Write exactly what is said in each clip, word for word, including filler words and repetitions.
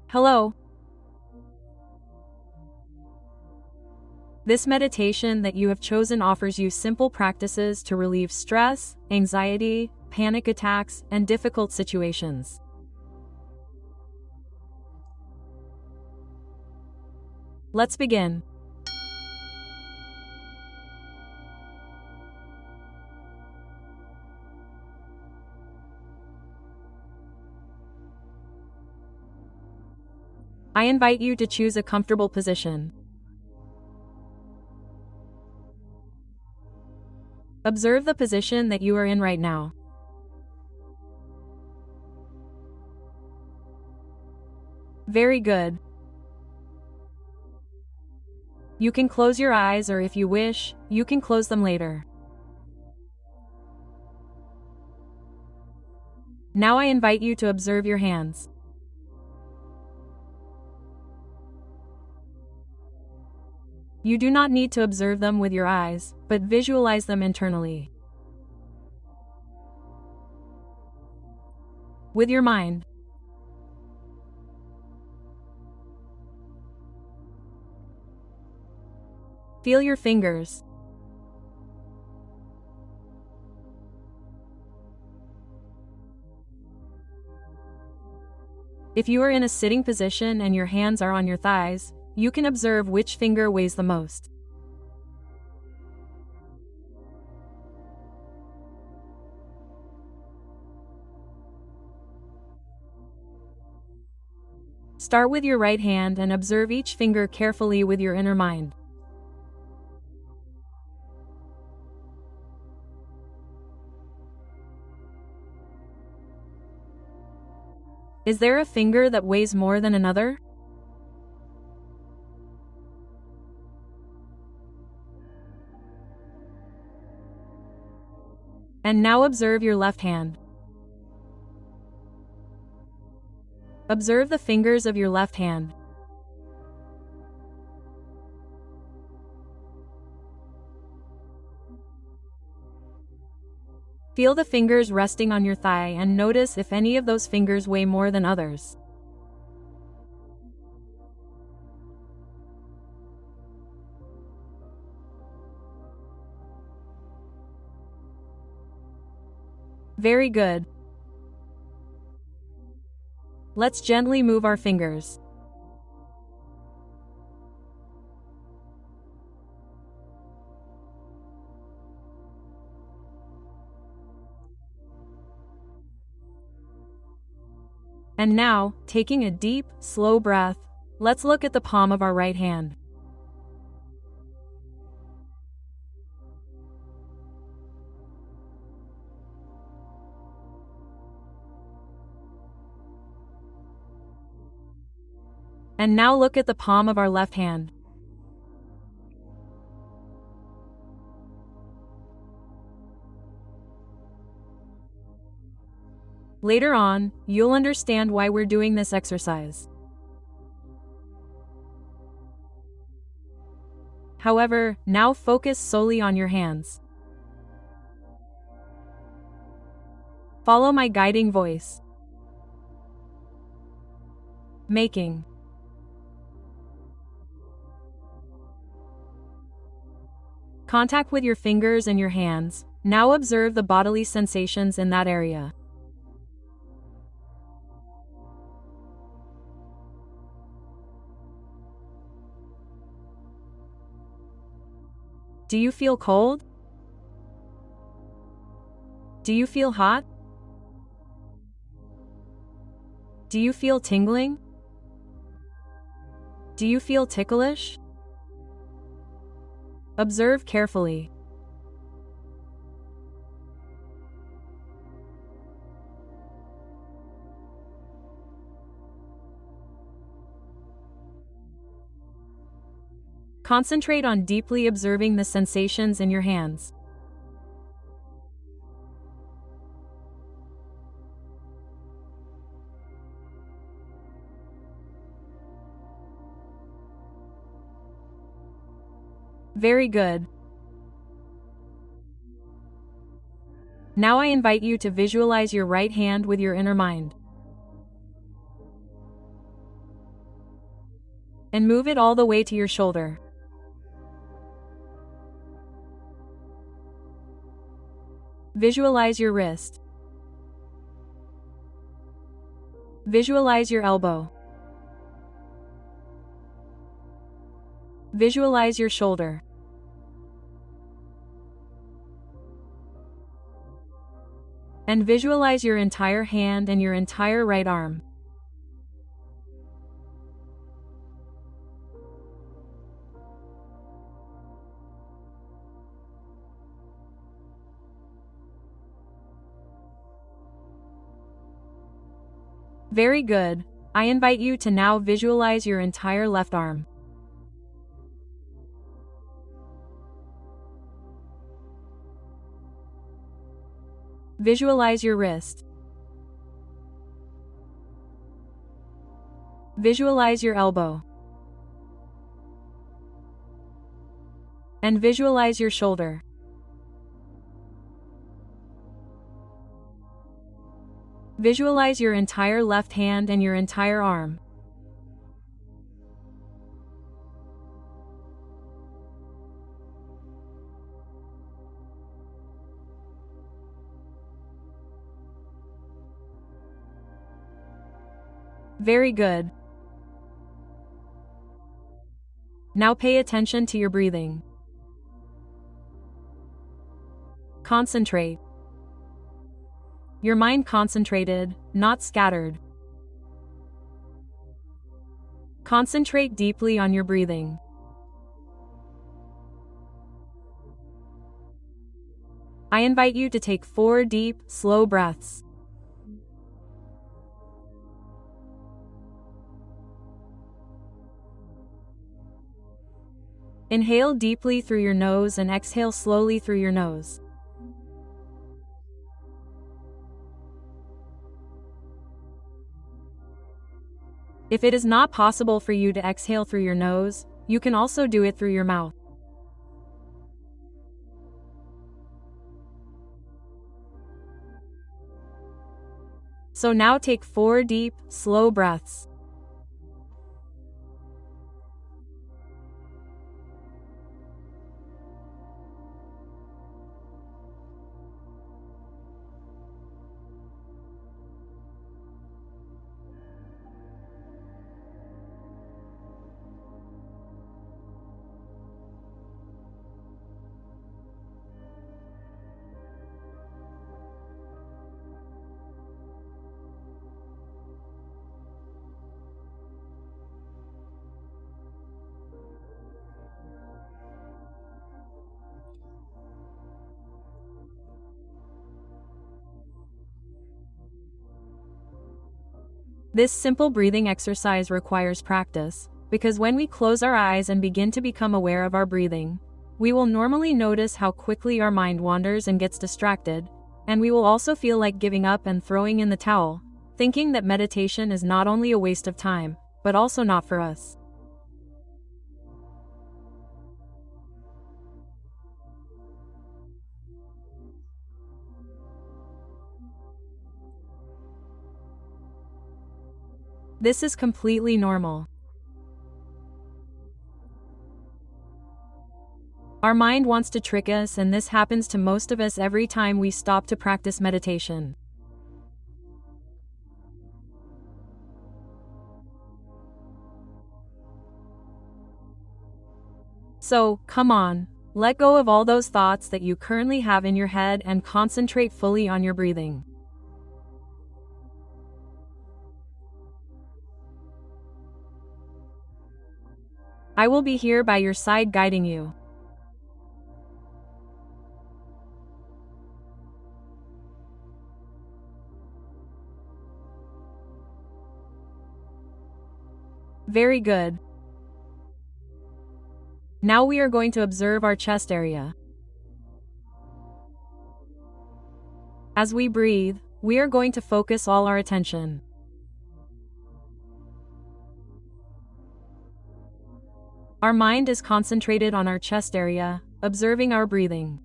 Hello. This meditation that you have chosen offers you simple practices to relieve stress, anxiety, panic attacks, and difficult situations. Let's begin. I invite you to choose a comfortable position. Observe the position that you are in right now. Very good. You can close your eyes, or if you wish, you can close them later. Now I invite you to observe your hands. You do not need to observe them with your eyes, but visualize them internally. With your mind. Feel your fingers. If you are in a sitting position and your hands are on your thighs, you can observe which finger weighs the most. Start with your right hand and observe each finger carefully with your inner mind. Is there a finger that weighs more than another? And now observe your left hand. Observe the fingers of your left hand. Feel the fingers resting on your thigh and notice if any of those fingers weigh more than others. Very good. Let's gently move our fingers. And now, taking a deep, slow breath, let's look at the palm of our right hand. And now look at the palm of our left hand. Later on, you'll understand why we're doing this exercise. However, now focus solely on your hands. Follow my guiding voice. Making. Contact with your fingers and your hands. Now observe the bodily sensations in that area. Do you feel cold? Do you feel hot? Do you feel tingling? Do you feel ticklish? Observe carefully. Concentrate on deeply observing the sensations in your hands. Very good. Now I invite you to visualize your right hand with your inner mind. and move it all the way to your shoulder. Visualize your wrist. Visualize your elbow. Visualize your shoulder. And visualize your entire hand and your entire right arm. Very good. I invite you to now visualize your entire left arm. Visualize your wrist. Visualize your elbow. And visualize your shoulder. Visualize your entire left hand and your entire arm. Very good. Now pay attention to your breathing. Concentrate. Your mind concentrated, not scattered. Concentrate deeply on your breathing. I invite you to take four deep, slow breaths. Inhale deeply through your nose and exhale slowly through your nose. If it is not possible for you to exhale through your nose, you can also do it through your mouth. So now take four deep, slow breaths. This simple breathing exercise requires practice, because when we close our eyes and begin to become aware of our breathing, we will normally notice how quickly our mind wanders and gets distracted, and we will also feel like giving up and throwing in the towel, thinking that meditation is not only a waste of time, but also not for us. This is completely normal. Our mind wants to trick us, and this happens to most of us every time we stop to practice meditation. So, come on, let go of all those thoughts that you currently have in your head and concentrate fully on your breathing. I will be here by your side guiding you. Very good. Now we are going to observe our chest area. As we breathe, we are going to focus all our attention. Our mind is concentrated on our chest area, observing our breathing.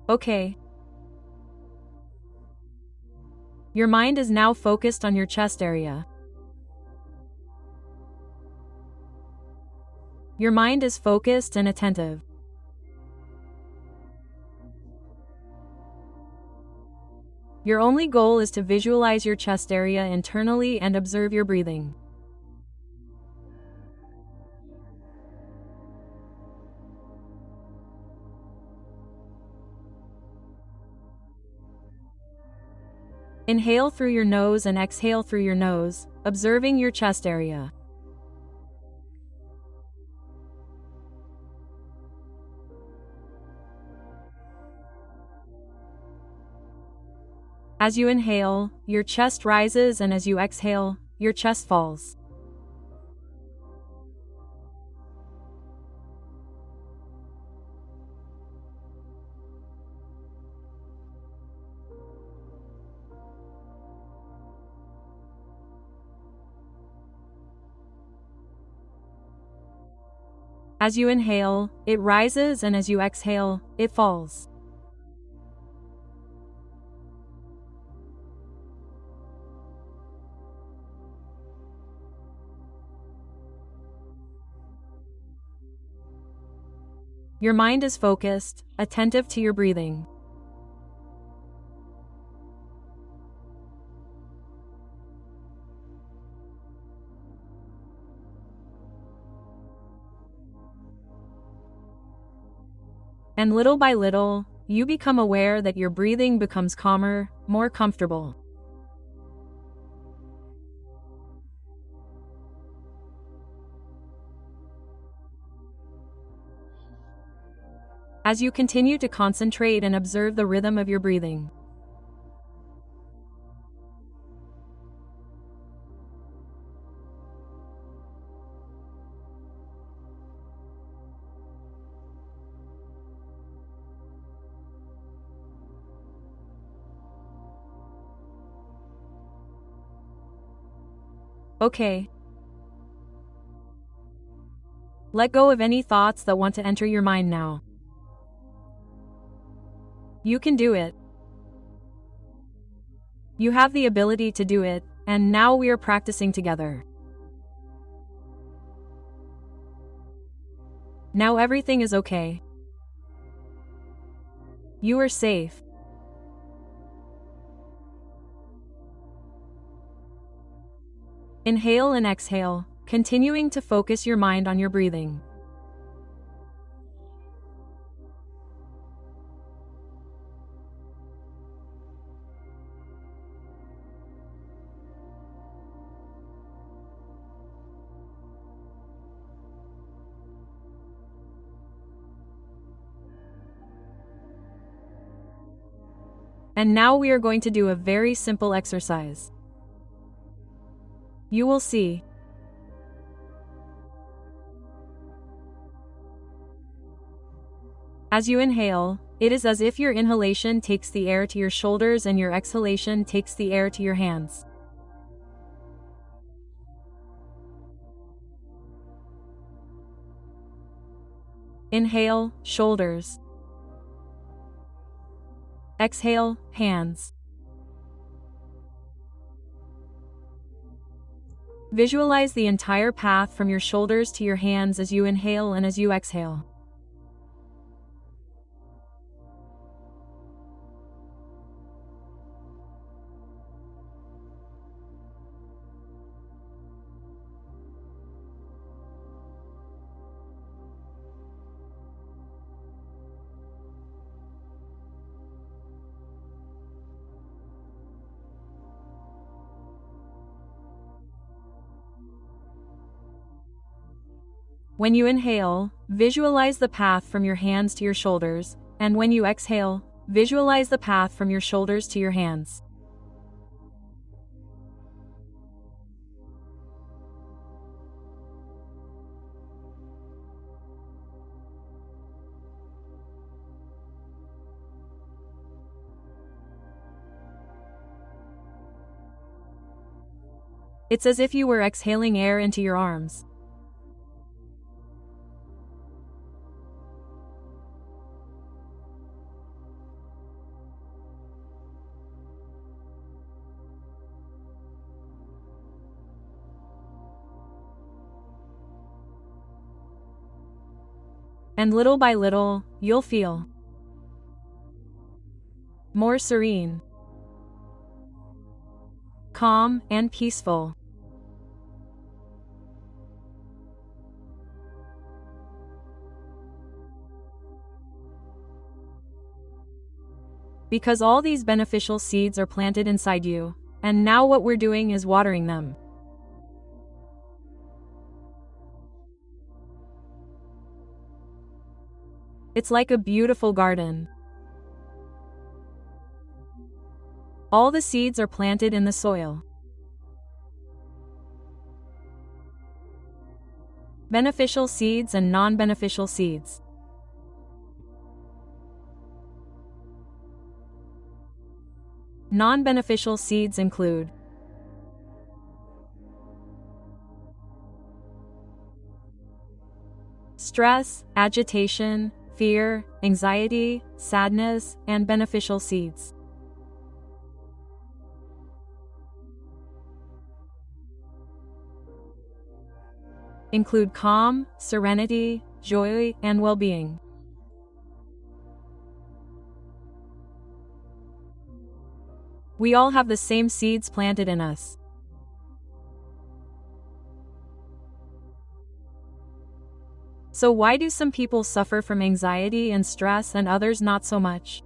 Okay. Your mind is now focused on your chest area. Your mind is focused and attentive. Your only goal is to visualize your chest area internally and observe your breathing. Inhale through your nose and exhale through your nose, observing your chest area. As you inhale, your chest rises, and as you exhale, your chest falls. As you inhale, it rises, and as you exhale, it falls. Your mind is focused, attentive to your breathing. And little by little, you become aware that your breathing becomes calmer, more comfortable. As you continue to concentrate and observe the rhythm of your breathing. Okay. Let go of any thoughts that want to enter your mind now. You can do it. You have the ability to do it, and now we are practicing together. Now everything is okay. You are safe. Inhale and exhale, continuing to focus your mind on your breathing. And now we are going to do a very simple exercise. You will see. As you inhale, it is as if your inhalation takes the air to your shoulders and your exhalation takes the air to your hands. Inhale, shoulders. Exhale, hands. Visualize the entire path from your shoulders to your hands as you inhale and as you exhale. When you inhale, visualize the path from your hands to your shoulders, and when you exhale, visualize the path from your shoulders to your hands. It's as if you were exhaling air into your arms. And little by little, you'll feel more serene, calm, and peaceful. Because all these beneficial seeds are planted inside you, and now what we're doing is watering them. It's like a beautiful garden. All the seeds are planted in the soil. Beneficial seeds and non-beneficial seeds. Non-beneficial seeds include stress, agitation, fear, anxiety, sadness, and beneficial seeds include calm, serenity, joy, and well-being. We all have the same seeds planted in us. So why do some people suffer from anxiety and stress and others not so much?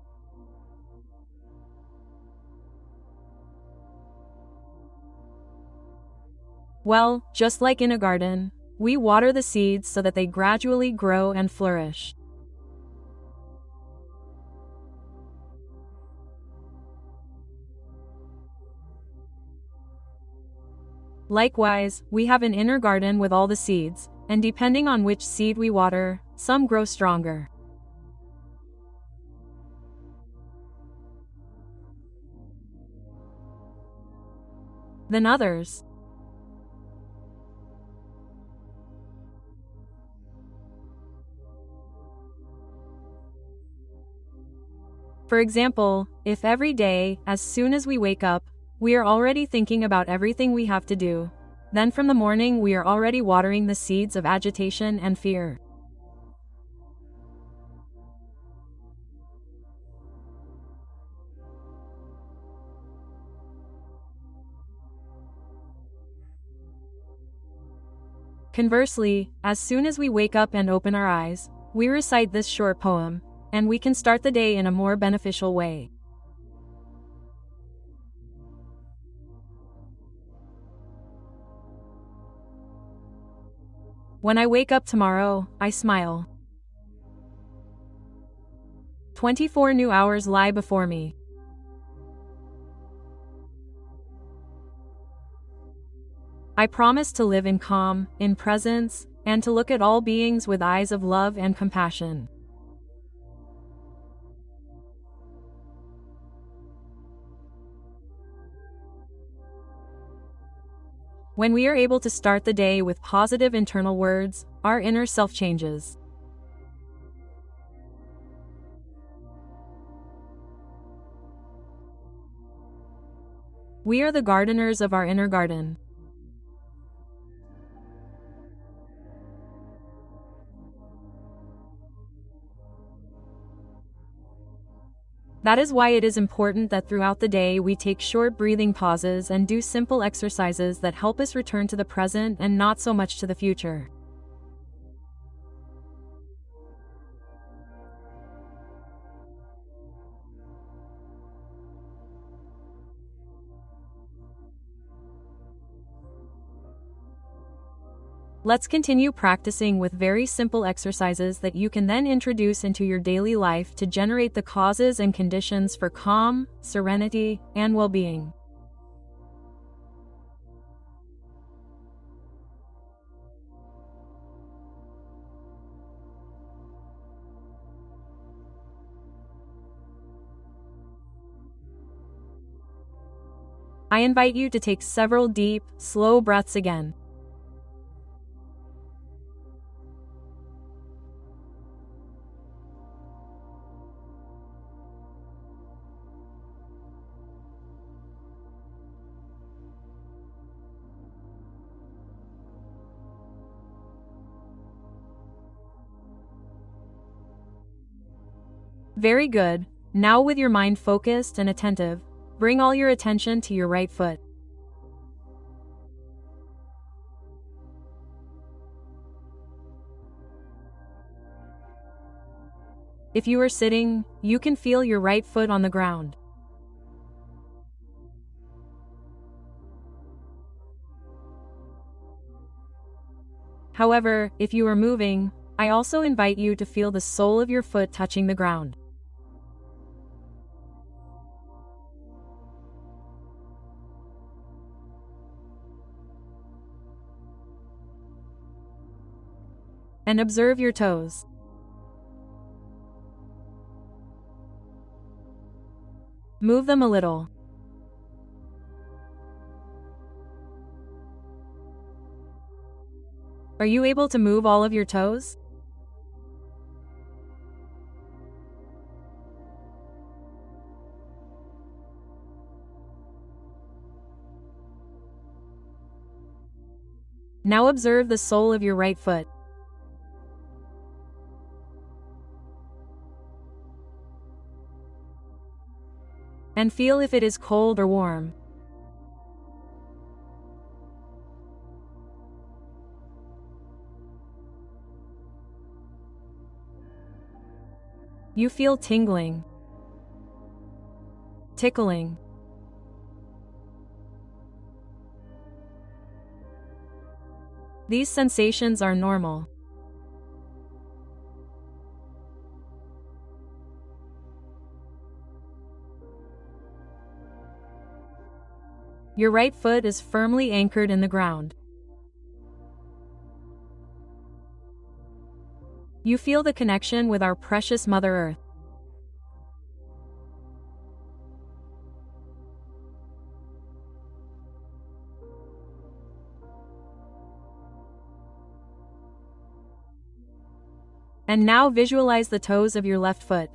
Well, just like in a garden, we water the seeds so that they gradually grow and flourish. Likewise, we have an inner garden with all the seeds, and depending on which seed we water, some grow stronger than others. For example, if every day, as soon as we wake up, we are already thinking about everything we have to do, then from the morning we are already watering the seeds of agitation and fear. Conversely, as soon as we wake up and open our eyes, we recite this short poem, and we can start the day in a more beneficial way. When I wake up tomorrow, I smile. twenty-four new hours lie before me. I promise to live in calm, in presence, and to look at all beings with eyes of love and compassion. When we are able to start the day with positive internal words, our inner self changes. We are the gardeners of our inner garden. That is why it is important that throughout the day we take short breathing pauses and do simple exercises that help us return to the present and not so much to the future. Let's continue practicing with very simple exercises that you can then introduce into your daily life to generate the causes and conditions for calm, serenity, and well-being. I invite you to take several deep, slow breaths again. Very good. Now, with your mind focused and attentive, bring all your attention to your right foot. If you are sitting, you can feel your right foot on the ground. However, if you are moving, I also invite you to feel the sole of your foot touching the ground. And observe your toes. Move them a little. Are you able to move all of your toes? Now observe the sole of your right foot. And feel if it is cold or warm. You feel tingling, tickling. These sensations are normal. Your right foot is firmly anchored in the ground. You feel the connection with our precious Mother Earth. And now visualize the toes of your left foot.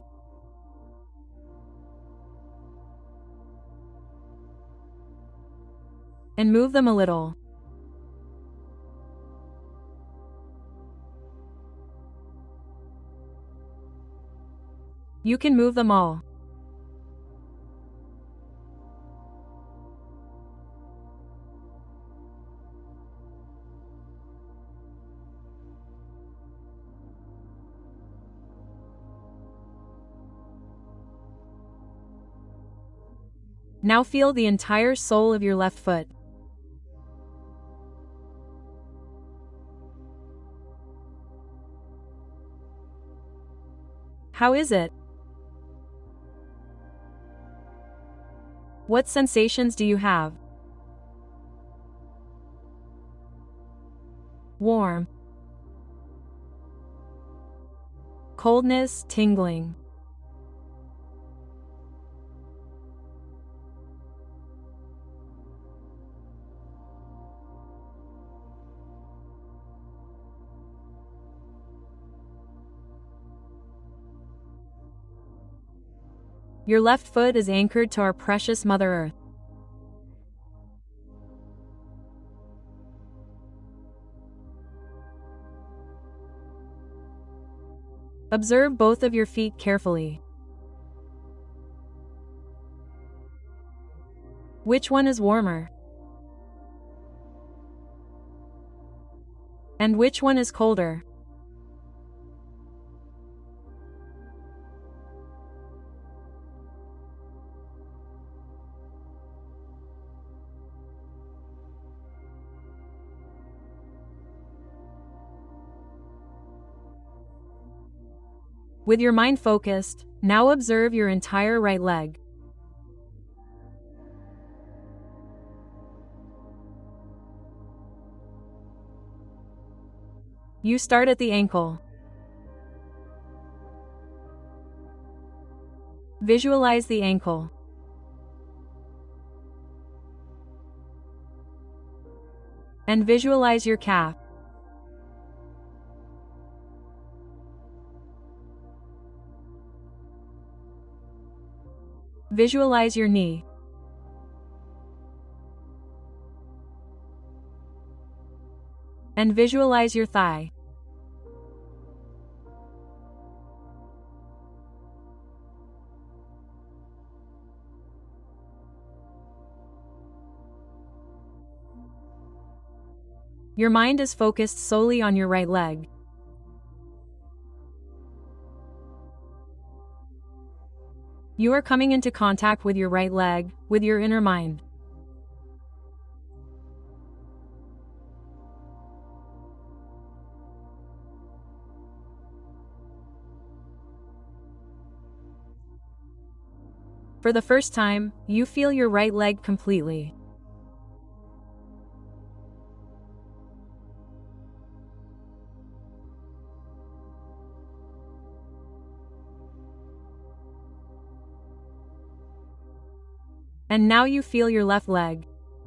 And move them a little. You can move them all. Now feel the entire sole of your left foot. How is it? What sensations do you have? Warm. Coldness, tingling. Your left foot is anchored to our precious Mother Earth. Observe both of your feet carefully. Which one is warmer? And which one is colder? With your mind focused, now observe your entire right leg. You start at the ankle. Visualize the ankle. And visualize your calf. Visualize your knee. And visualize your thigh. Your mind is focused solely on your right leg. You are coming into contact with your right leg, with your inner mind. For the first time, you feel your right leg completely. And now you feel your left leg.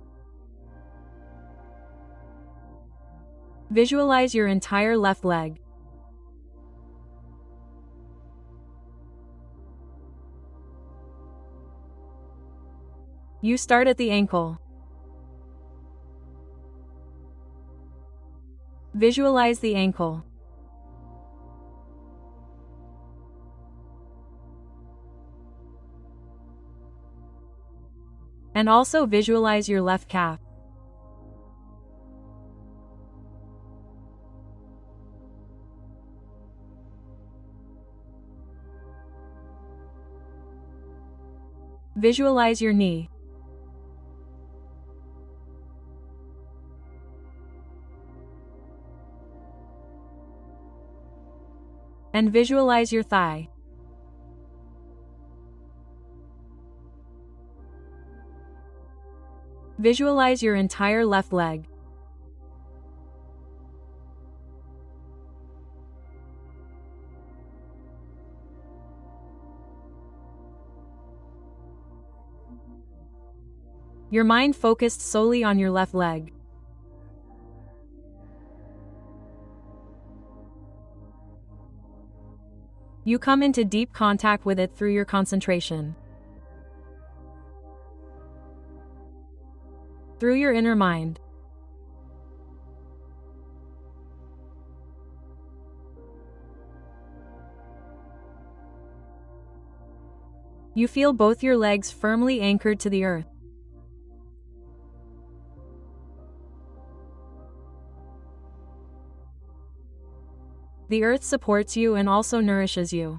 Visualize your entire left leg. You start at the ankle. Visualize the ankle. And also visualize your left calf. Visualize your knee. And visualize your thigh. Visualize your entire left leg. Your mind focused solely on your left leg. You come into deep contact with it through your concentration. Through your inner mind. You feel both your legs firmly anchored to the earth. The earth supports you and also nourishes you.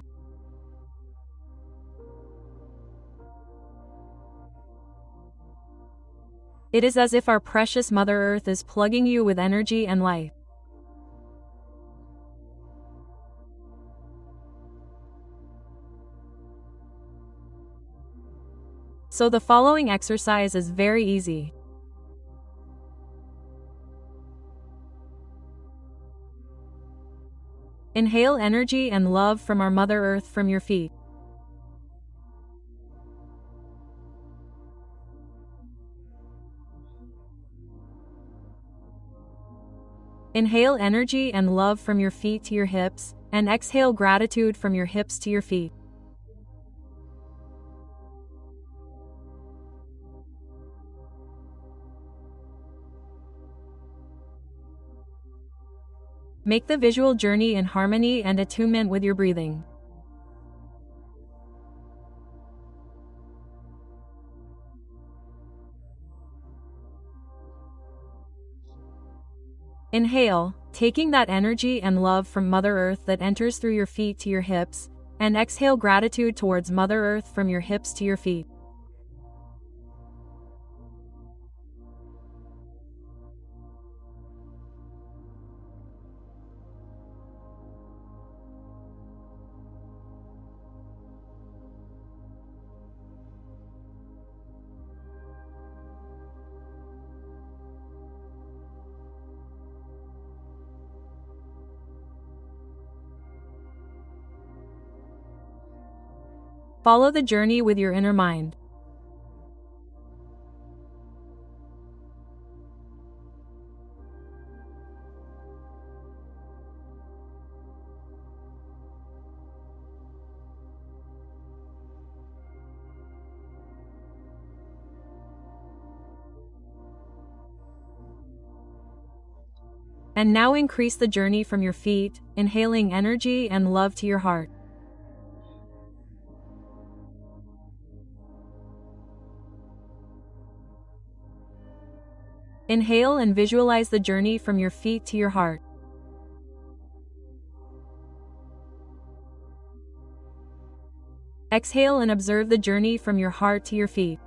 It is as if our precious Mother Earth is plugging you with energy and life. So the following exercise is very easy. Inhale energy and love from our Mother Earth from your feet. Inhale energy and love from your feet to your hips, and exhale gratitude from your hips to your feet. Make the visual journey in harmony and attunement with your breathing. Inhale, taking that energy and love from Mother Earth that enters through your feet to your hips, and exhale gratitude towards Mother Earth from your hips to your feet. Follow the journey with your inner mind. And now increase the journey from your feet, inhaling energy and love to your heart. Inhale and visualize the journey from your feet to your heart. Exhale and observe the journey from your heart to your feet.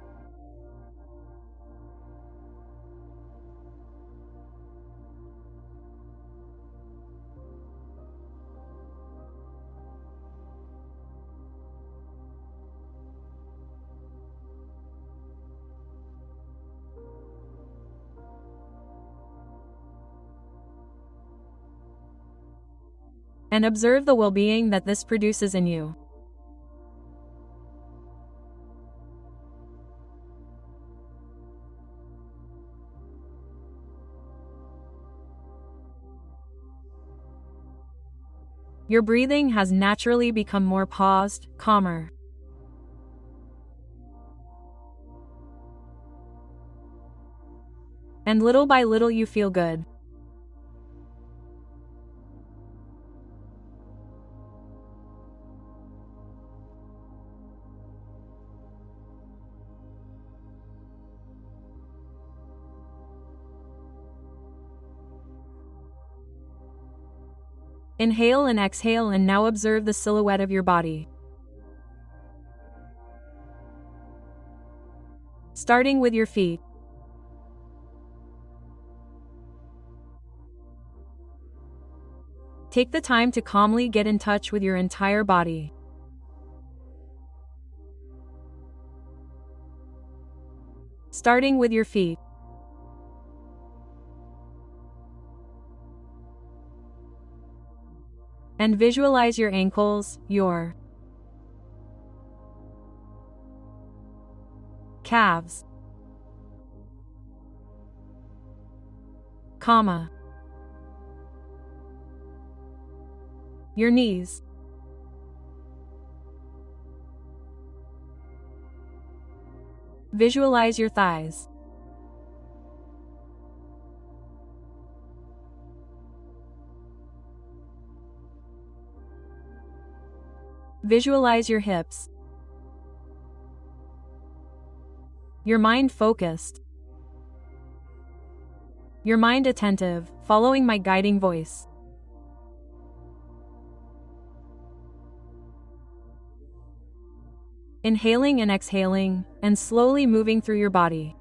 And observe the well-being that this produces in you. Your breathing has naturally become more paused, calmer. And little by little you feel good. Inhale and exhale and now observe the silhouette of your body. Starting with your feet. Take the time to calmly get in touch with your entire body. Starting with your feet. And visualize your ankles, your calves, comma, your knees, visualize your thighs, visualize your hips, your mind focused, your mind attentive, following my guiding voice. Inhaling and exhaling, and slowly moving through your body.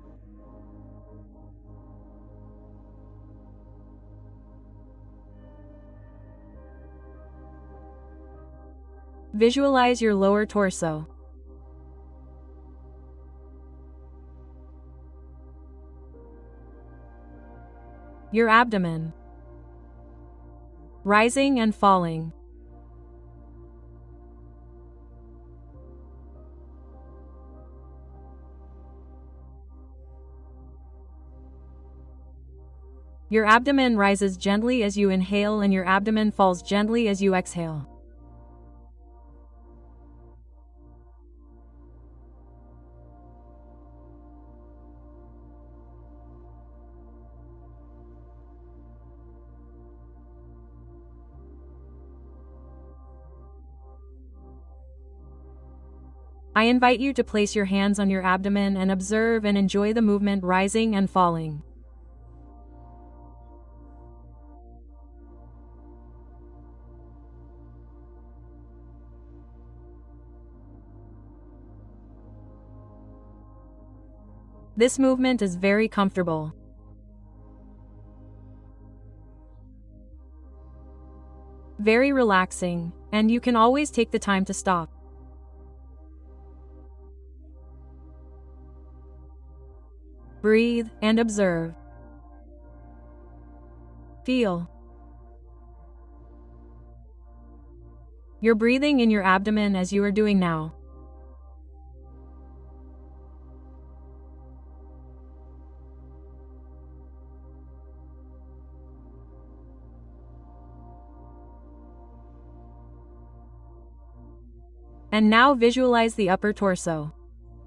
Visualize your lower torso. Your abdomen. Rising and falling. Your abdomen rises gently as you inhale and your abdomen falls gently as you exhale. I invite you to place your hands on your abdomen and observe and enjoy the movement rising and falling. This movement is very comfortable. Very relaxing, and you can always take the time to stop. Breathe and observe. Feel. You're breathing in your abdomen as you are doing now. And now visualize the upper torso.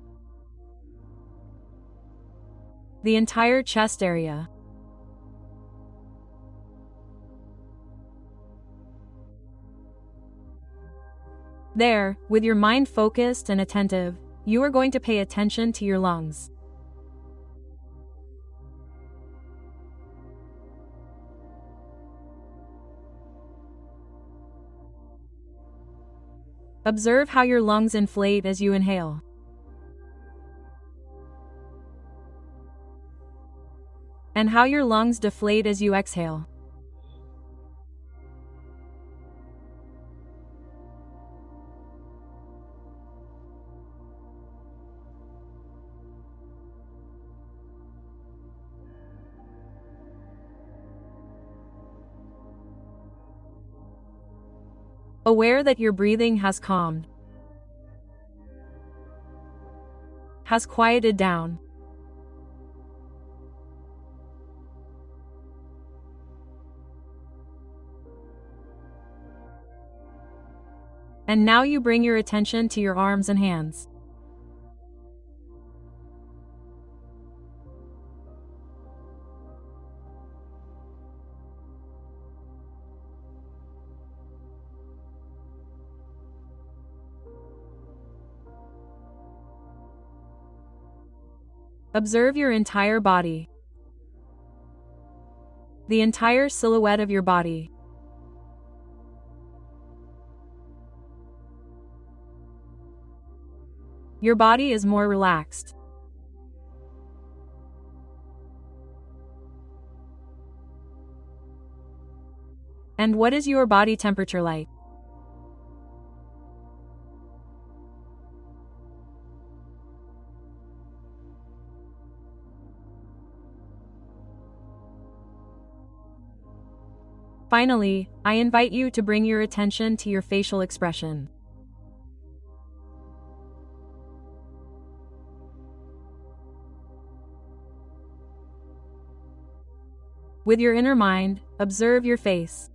The entire chest area. There, with your mind focused and attentive, you are going to pay attention to your lungs. Observe how your lungs inflate as you inhale. And how your lungs deflate as you exhale. Aware that your breathing has calmed, has quieted down. And now you bring your attention to your arms and hands. Observe your entire body, the entire silhouette of your body. Your body is more relaxed. And what is your body temperature like? Finally, I invite you to bring your attention to your facial expression. With your inner mind, observe your face.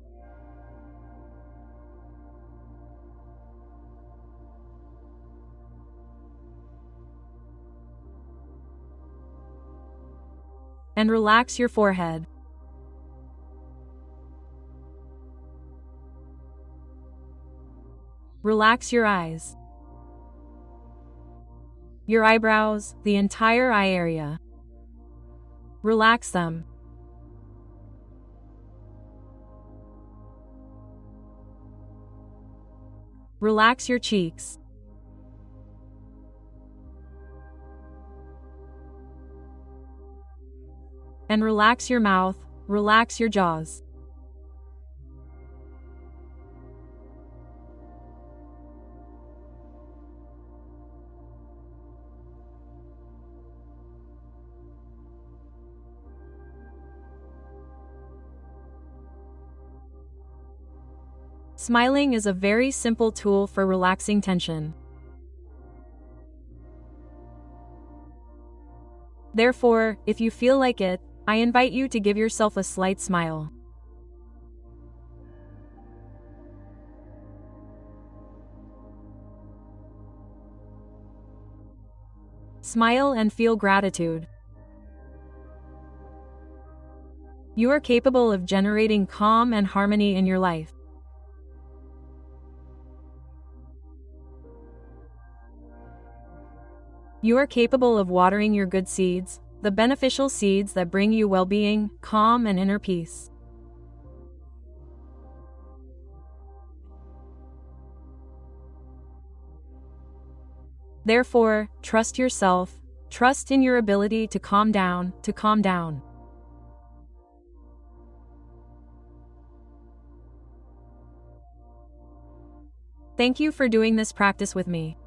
And relax your forehead. Relax your eyes, your eyebrows, the entire eye area. Relax them. Relax your cheeks. And relax your mouth, relax your jaws. Smiling is a very simple tool for relaxing tension. Therefore, if you feel like it, I invite you to give yourself a slight smile. Smile and feel gratitude. You are capable of generating calm and harmony in your life. You are capable of watering your good seeds, the beneficial seeds that bring you well-being, calm, and inner peace. Therefore, trust yourself, trust in your ability to calm down, to calm down. Thank you for doing this practice with me.